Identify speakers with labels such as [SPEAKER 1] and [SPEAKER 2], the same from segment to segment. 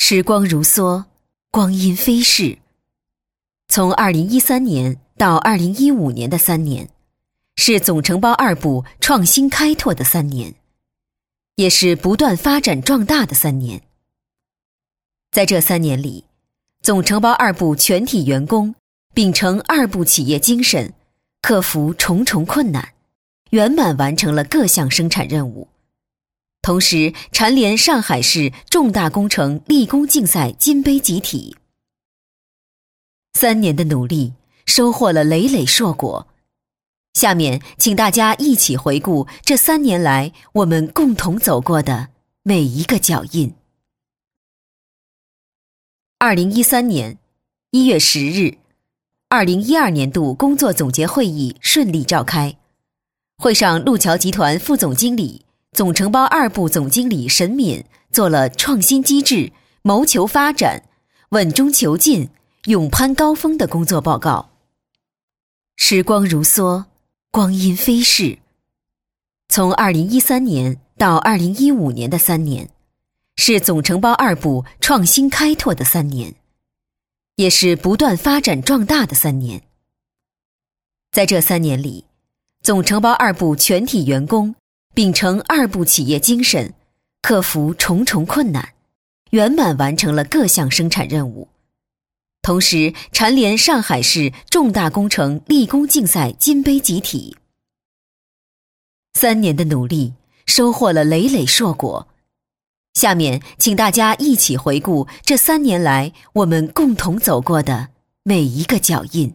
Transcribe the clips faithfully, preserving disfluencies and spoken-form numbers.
[SPEAKER 1] 时光如梭，光阴飞逝。从二零一三年到二零一五年的三年，是总承包二部创新开拓的三年，也是不断发展壮大的三年。在这三年里，总承包二部全体员工秉承二部企业精神，克服重重困难，圆满完成了各项生产任务。同时蝉联上海市重大工程立功竞赛金杯集体。三年的努力收获了累累硕果。下面请大家一起回顾这三年来我们共同走过的每一个脚印。二零一三年一月十日，二零一二年度工作总结会议顺利召开。会上，路桥集团副总经理、总承包二部总经理沈敏做了创新机制、谋求发展、稳中求进、勇攀高峰的工作报告。时光如梭，光阴飞逝。从二零一三年到二零一五年的三年，是总承包二部创新开拓的三年，也是不断发展壮大的三年。在这三年里，总承包二部全体员工秉承二部企业精神，克服重重困难，圆满完成了各项生产任务。同时蝉联上海市重大工程立功竞赛金杯集体。三年的努力收获了累累硕果。下面请大家一起回顾这三年来我们共同走过的每一个脚印。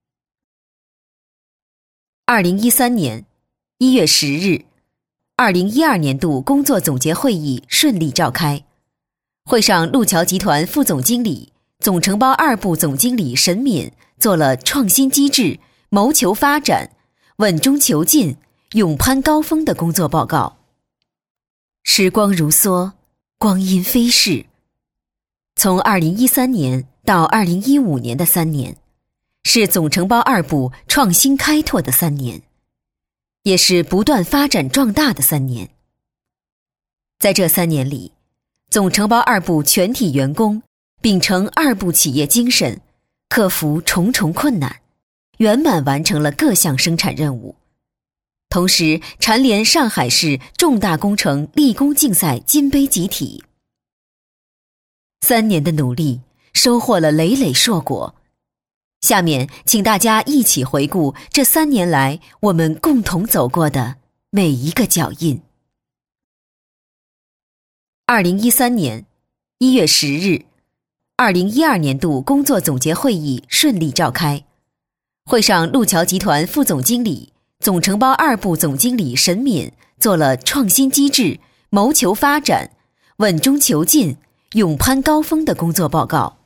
[SPEAKER 1] 二零一三年一月十日，二零一二年度工作总结会议顺利召开。会上，路桥集团副总经理、总承包二部总经理沈敏做了创新机制、谋求发展、稳中求进、勇攀高峰的工作报告。时光如梭，光阴飞逝。从二零一三年到二零一五年的三年，是总承包二部创新开拓的三年，也是不断发展壮大的三年。在这三年里，总承包二部全体员工秉承二部企业精神，克服重重困难，圆满完成了各项生产任务。同时蝉联上海市重大工程立功竞赛金杯集体。三年的努力收获了累累硕果。下面请大家一起回顾这三年来我们共同走过的每一个脚印。二零一三年一月十日，二零一二年度工作总结会议顺利召开。会上，路桥集团副总经理、总承包二部总经理沈敏做了创新机制、谋求发展、稳中求进、勇攀高峰的工作报告。